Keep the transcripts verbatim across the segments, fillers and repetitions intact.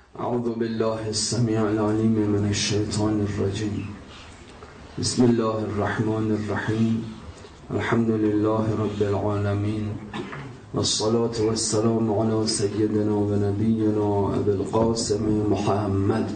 اعوذ بالله السمیع العلیم من الشیطان الرجیم. بسم الله الرحمن الرحیم. الحمد لله رب العالمین والصلاة والسلام على سيدنا و نبینا ابی القاسم محمد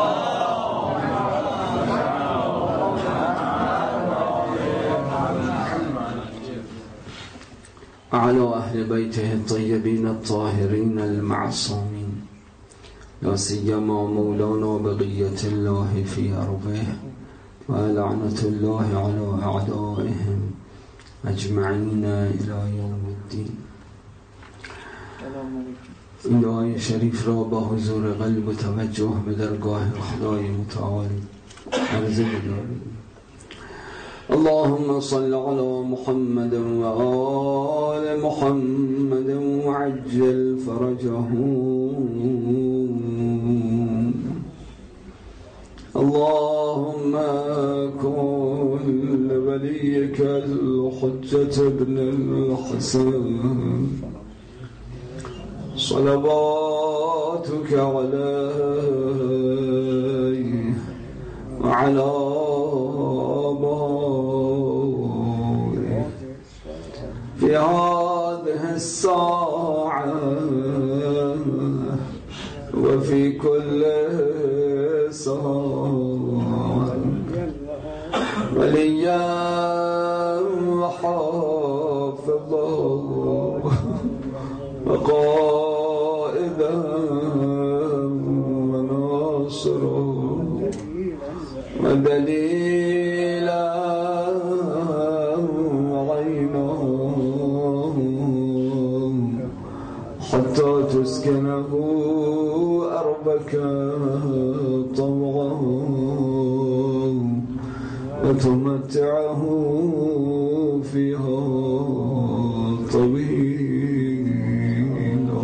وعلى اهل بیته الطیبین الطاهرین المعصومین، لا سیما مولانا بقیة الله فی ارضه و لعنة الله علی اعدائهم اجمعین الی یوم الدین. این دعای شریف را با حضور قلب و توجه به درگاه خدای متعال عرضه بداریم. اللهم صل على محمد و آل محمد وعجل فرجهم. اللهم كن لوليك الحجة ابن الحسن صلواتك عليه وعلى آبائه في هذه الساعة وفي كل ساعة وليا وحافظا وقائدا وناصرا ودليلا وعينا حتى تسكنه أرضك طوعا وتمتعه فيها طويلا.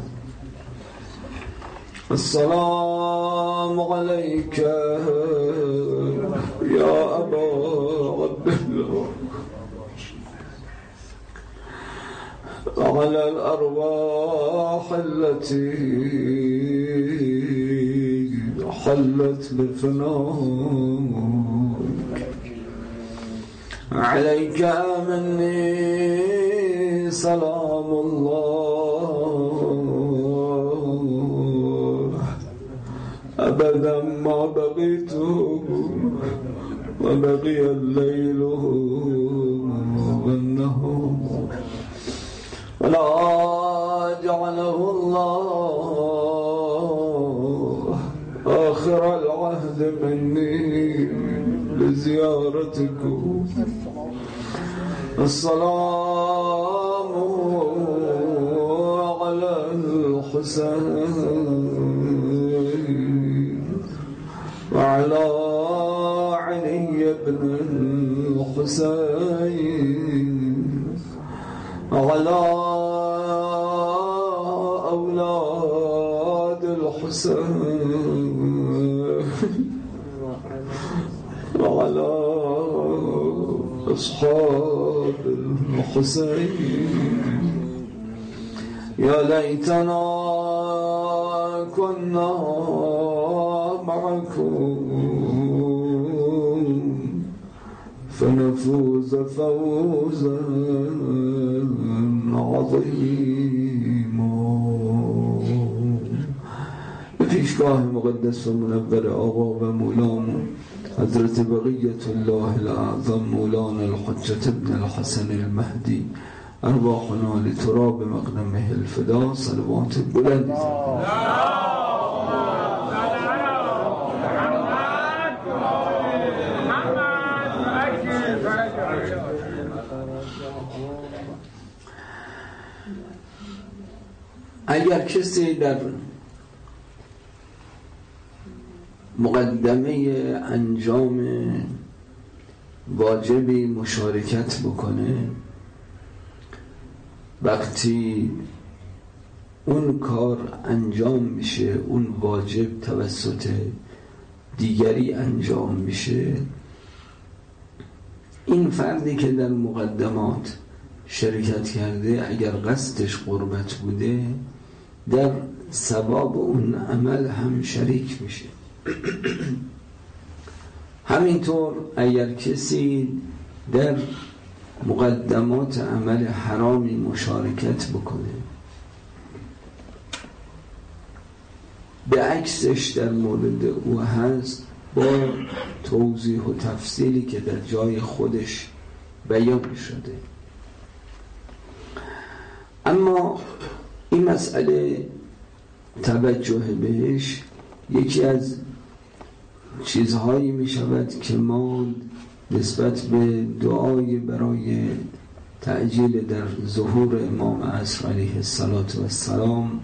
السلام عليك يا أبا عبد الله وعلى الأرواح التي حلت بفنائك. عليك مني سلام الله أبدا ما بقيت وبقي الليل والنهار، ولا جعله الله آخر العهد مني لزيارتكم. السلام على الحسين وعلى علي بن الحسين وعلى أولاد الحسين وعلى أصحاب الحسين. يا ليتنا كنا معكم فنفوز فوزا عظيما. به پیشگاه مقدس و منور آقا و مولامون حضرت بقیت الله الاعظم مولانا الحجة ابن الحسن المهدی ارواحنا لتراب مقدمه الفدا صلوات بلند. اگر کسی در مقدمه انجام واجبی مشارکت بکنه، وقتی اون کار انجام میشه، اون واجب توسط دیگری انجام میشه، این فردی که در مقدمات شرکت کرده اگر قصدش قربت بوده در ثواب اون عمل هم شریک میشه. همینطور اگر کسی در مقدمات عمل حرامی مشارکت بکنه، به عکسش در مورد او هست با توضیح و تفصیلی که در جای خودش بیان شده. اما این مسئله توجه بهش یکی از چیزهایی می شود که ما نسبت به دعای برای تعجیل در ظهور امام عصر علیه السلام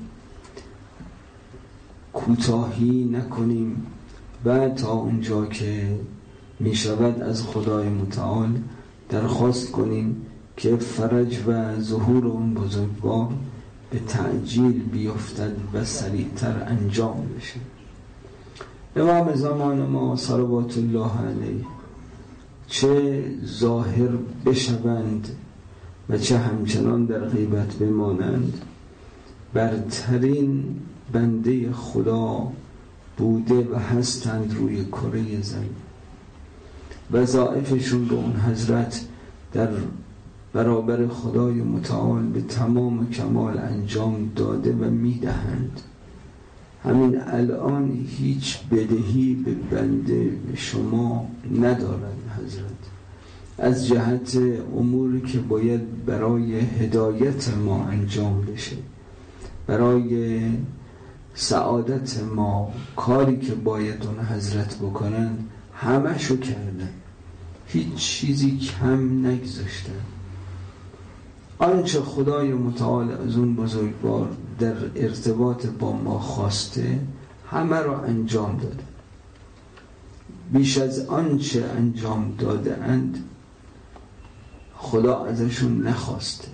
کوتاهی نکنیم و تا اونجا که می شود از خدای متعال درخواست کنیم که فرج و ظهور اون بزرگوار به تعجیل بیفتد و سریعتر انجام بشه. امام زمان ما صلوات الله علیه چه ظاهر بشوند و چه همچنان در غیبت بمانند، برترین بنده خدا بوده و هستند روی کره زمین. وظایفشون رو اون حضرت در برابر خدای متعال به تمام کمال انجام داده و میدهند. همین الان هیچ بدهی به بنده به شما ندارند حضرت، از جهت اموری که باید برای هدایت ما انجام بشه، برای سعادت ما کاری که باید اون حضرت بکنن همه شو کردن، هیچ چیزی کم نگذاشتن. آنچه خدای متعال از اون بزرگوار در ارتباط با ما خواسته همه را انجام داده. بیش از آنچه انجام داده اند خدا ازشون نخواسته.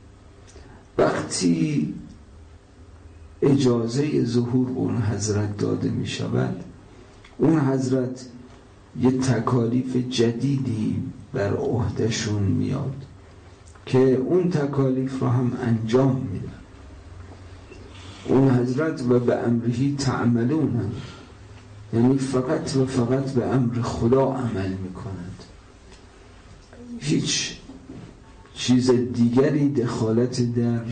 وقتی اجازه ظهور اون حضرت داده می شود، اون حضرت یه تکالیف جدیدی بر عهدهشون میاد که اون تکالیف را هم انجام میدن. اون حضرت و به امرهی تعملون هم. یعنی فقط و فقط به امر خدا عمل میکنند، هیچ چیز دیگری دخالت در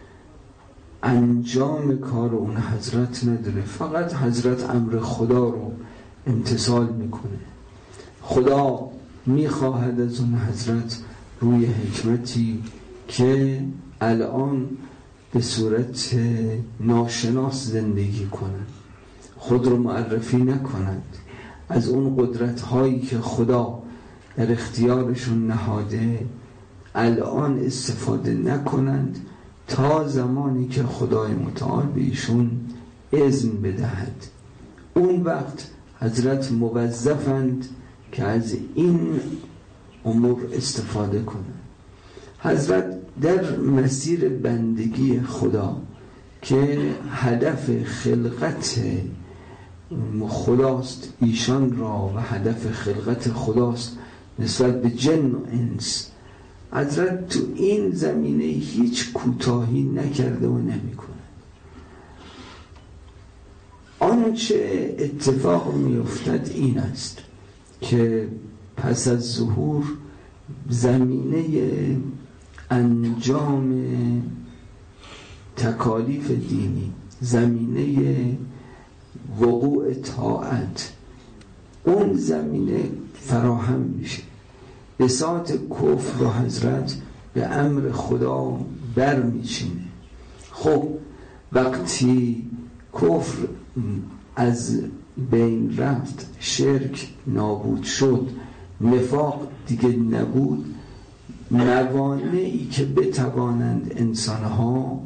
انجام کار اون حضرت نداره. فقط حضرت امر خدا رو امتثال میکنه. خدا میخواهد از اون حضرت روی حکمتی که الان به صورت ناشناس زندگی کنند، خود رو معرفی نکنند، از اون قدرت هایی که خدا در اختیارشون نهاده الان استفاده نکنند تا زمانی که خدای متعال به ایشون اذن بدهد. اون وقت حضرت موظفند که از این امور استفاده کنند. حضرت در مسیر بندگی خدا که هدف خلقت خداست ایشان را و هدف خلقت خداست نسبت به جن و انس، حضرت تو این زمینه هیچ کوتاهی نکرده و نمیکنه. آنچه اتفاق میافتد این است که پس از ظهور زمینه انجام تکالیف دینی، زمینه وقوع طاعت، اون زمینه فراهم میشه. بساط کفر رو حضرت به امر خدا بر میچینه. خب وقتی کفر از بین رفت، شرک نابود شد، نفاق دیگه نبود، موانعی که بتوانند انسانها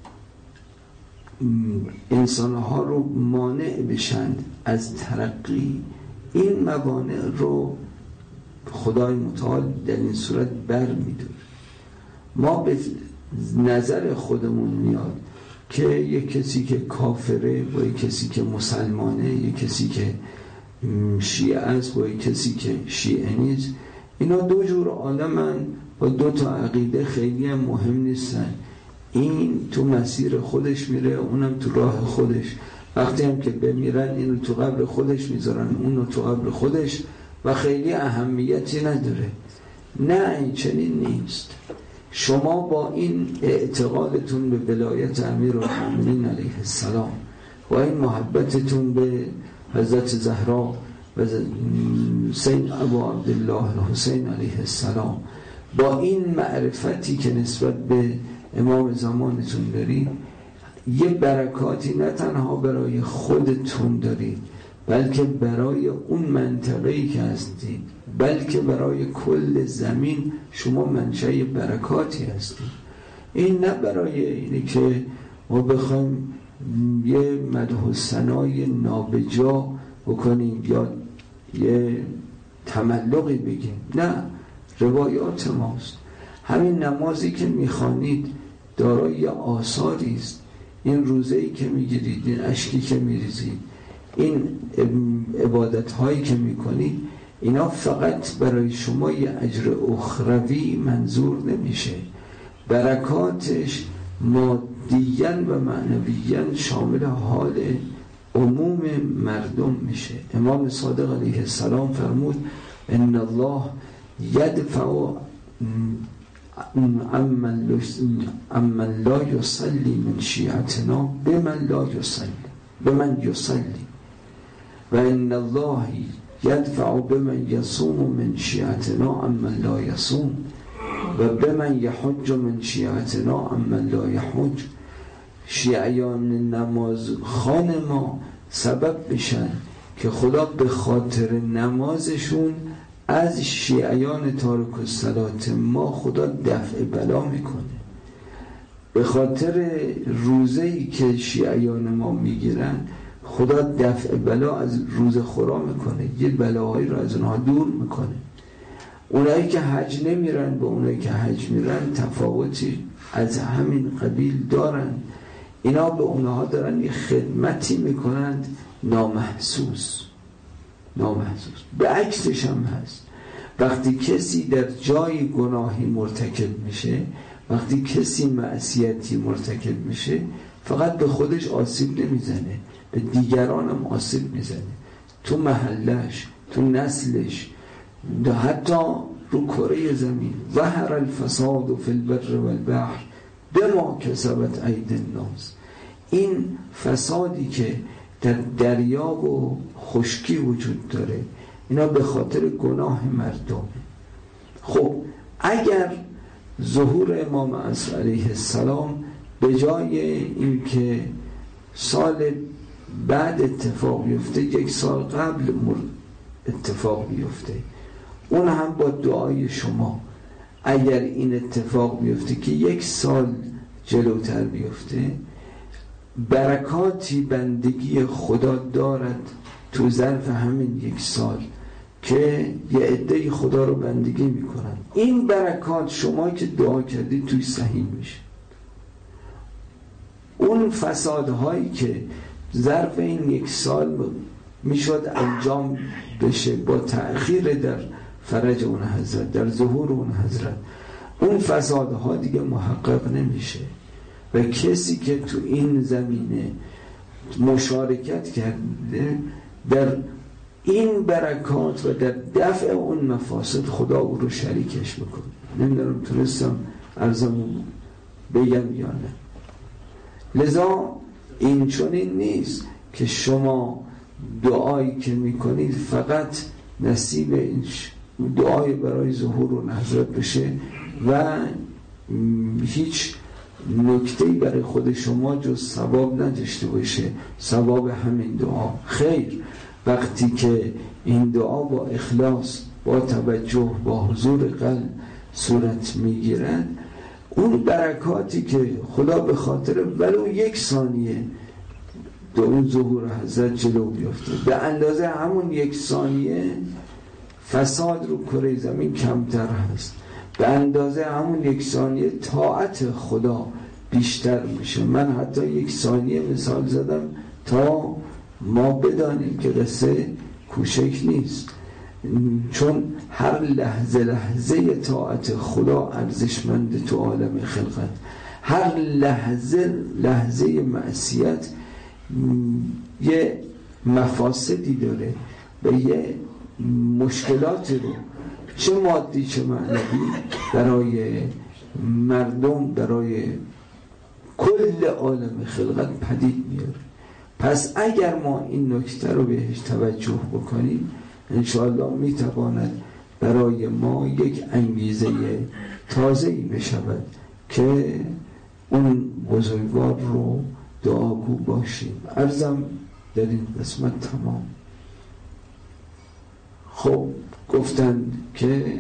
انسانها رو مانع بشند از ترقی، این موانع رو خدای متعال در این صورت بر می‌داره. ما به نظر خودمون میاد که یک کسی که کافره با یک کسی که مسلمانه، یک کسی که شیعه است با یک کسی که شیعه نیست، اینا دو جور آدمن با دو تا عقیده خیلی هم مهم نیستن. این تو مسیر خودش میره، اونم تو راه خودش. وقتی هم که بمیرن اینو تو قبر خودش میذارن، اونو تو قبر خودش و خیلی اهمیتی نداره. نه، این چنین نیست. شما با این اعتقادتون به ولایت امیرالمومنین علیه السلام و این محبتتون به حضرت زهرا و سید ابو عبدالله الحسین علیه السلام، با این معرفتی که نسبت به امام زمانتون دارید، یه برکاتی نه تنها برای خودتون دارید بلکه برای اون منطقه‌ای که هستید، بلکه برای کل زمین شما منشأ برکاتی هستید. این نه برای اینه که ما بخوایم یه مدح و ثنای نابجا بکنیم یا یه تملقی بگیم، نه، روایات ماست. همین نمازی که میخوانید دارای آثاری است. این روزه‌ای که میگیرید، این اشکی که میریزید، این عبادت هایی که میکنید، اینا فقط برای شما یه اجر اخروی منظور نمیشه، برکاتش مادیاً و معنویاً شامل حال عموم مردم میشه. امام صادق علیه السلام فرمود ان الله یدفع امن لا یصلی من شیعتنا بمن لا یصلی بمن یصلی و ان الله یدفع بمن یصوم من شیعتنا امن لا یصوم و بمن یحج من شیعتنا امن لا یحج. شیعیان نماز خان ما سبب بشن که خدا به خاطر نمازشون از شیعیان تارک الصلات ما خدا دفع بلا میکنه. به خاطر روزه‌ای که شیعیان ما میگیرن خدا دفع بلا از روز خورا میکنه، یه بلاهایی رو از اونها دور میکنه. اونایی که حج نمیرن با اونایی که حج میرن تفاوتی از همین قبیل دارن. اینا به اونها دارن یه خدمتی میکنند نامحسوس نامحسوس. به عکسش هم هست. وقتی کسی در جای گناهی مرتکب میشه، وقتی کسی معصیتی مرتکب میشه، فقط به خودش آسیب نمیزنه، به دیگران هم آسیب میزنه، تو محلش، تو نسلش، حتی رو کره زمین. ظهر الفساد فی البر والبحر بما کسبت ایدی الناس. این فسادی که در دریا و خشکی وجود داره، اینا به خاطر گناه مردم. خب اگر ظهور امام عصر علیه السلام به جای این که سال بعد اتفاق بیفته، یک سال قبل اتفاق بیفته، اون هم با دعای شما، اگر این اتفاق بیفته که یک سال جلوتر بیفته، برکاتی بندگی خدا دارد تو ظرف همین یک سال که یه عده خدا رو بندگی میکنن. این برکات شما که دعا کردید توی صحیح میشه. اون فسادهایی که ظرف این یک سال میشد انجام بشه با تأخیر در فرج اون حضرت، در ظهور اون حضرت، اون فسادها دیگه محقق نمیشه و کسی که تو این زمینه مشارکت کرده در این برکات و در دفع اون مفاسد، خدا او رو شریکش میکنه. نمیدونم تونستم عرضمو بگم یا نه. لذا این چنین نیست که شما دعایی که میکنید فقط نصیب این دعای برای ظهور اون حضرت بشه و هیچ نکته‌ای برای خود شما جز ثواب نداشته باشه، ثواب همین دعا. خیر، وقتی که این دعا با اخلاص، با توجه، با حضور قلب صورت میگیرد، اون برکاتی که خدا به خاطر ولو یک ثانیه در اون ظهور حضرت جلو بیفته، به اندازه همون یک ثانیه فساد رو کره زمین کمتر هست، به اندازه همون یک ثانیه طاعت خدا بیشتر میشه. من حتی یک ثانیه مثال زدم تا ما بدانیم که قصه کوچک نیست، چون هر لحظه لحظه طاعت خدا ارزشمند تو عالم خلقت. هر لحظه لحظه معصیت یه مفاسدی داره و یه مشکلاتی رو چه مادی چه معنوی برای مردم، برای کل عالم خلقت پدید میاره. پس اگر ما این نکته رو بهش توجه بکنیم انشاءالله میتواند برای ما یک انگیزه تازه‌ای بشود که اون بزرگوار رو دعاگو باشیم. عرضم در این قسمت تمام. خب گفتند که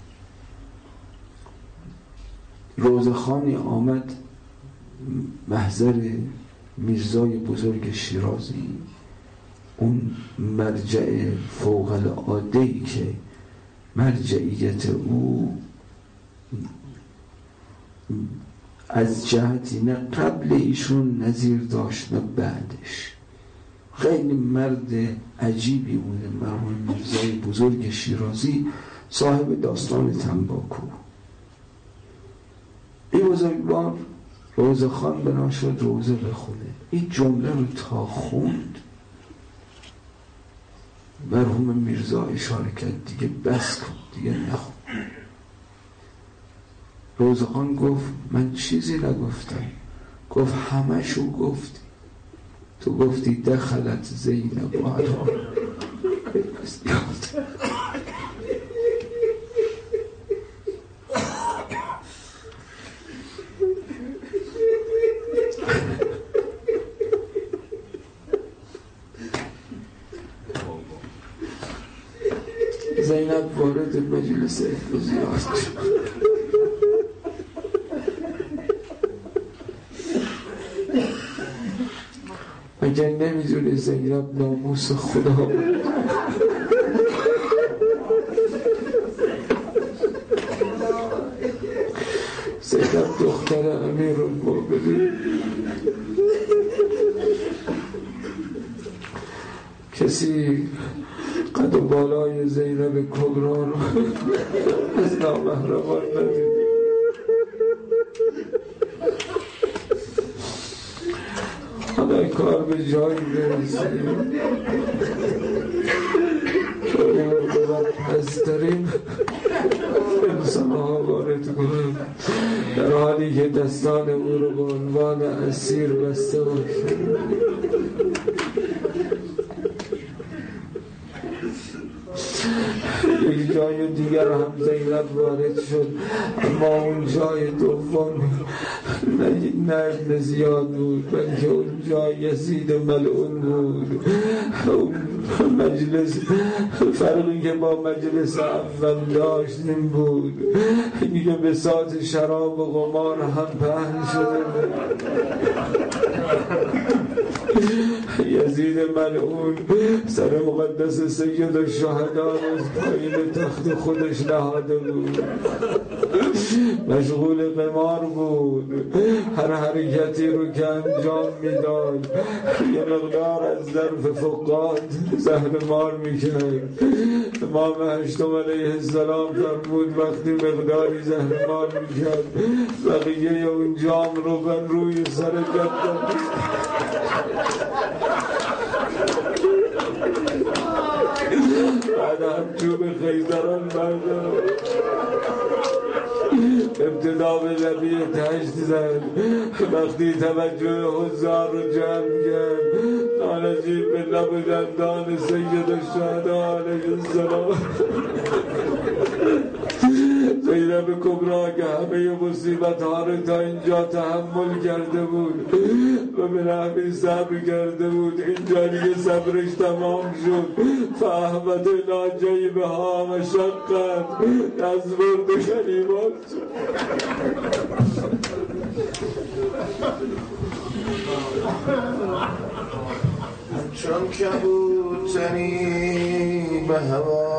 روزخانی آمد محضر میرزای بزرگ شیرازی، اون مرجع فوق العاده‌ای که مرجعیت او از جهتی نه قبل ایشون نظیر داشت نه بعدش. خیلی مرد عجیبی بوده مرحوم میرزای بزرگ شیرازی، صاحب داستان تنباکو. این بزرگوار روزخوان بنا شد روزه بخونه. این جمله رو تا خوند مرحوم میرزا اشاره کرد دیگه بس کن، دیگه نخون. روزخوان گفت من چیزی نگفتم. گفت همه شو گفتی. تو گفتی دخلت زینب و علا زینب وارد مجلس زیاد شد. اگر نمیدونه زینب ناموس خدا بود، زینب دختر امیرالمومنین، کسی قد و بالای زینب کبرا رو از نامحرمان ندید. حالا کار به جایی برسیم چون رو پس داریم انسان ها وارد کنم در حالی که دستان او رو به عنوان اسیر بسته باشد. یک جای دیگر هم زینب وارد شد، اما اون جای دوم نه نه ابن زیاد بود بلکه اون جای یزید ملعون بود. اون مجلس فرقی که با مجلس اول داشت این بود که بساط شراب و قمار هم پهن شده بود. یزید ملعون سر مقدس سید الشهدا از پایین تخت خودش نهاده بود، مشغول قمار بود. هر حرکتی رو که انجام میداد یه مقدار از ظرف فقاد زهر مار میکرد. امام هشتم علیه السلام فرمود وقتی مقداری زهر مار میکرد بقیه اون جام رو بر روی سر جد بعد هم چوب خیزران بردار ابتدا به لبی تشت زد. وقتی توجه حضار رو جمع کرد نانجیب به لب و دندان سید الشهدا علیه السلام زینب کبرا که همه مصیبت ها رو تا اینجا تحمل کرده بود و به نحوی صبر کرده بود، اینجا دیگه صبرش تمام شد. فاحمد ناجی به ها مشقت از برد کلمات چون کبوتری به هوا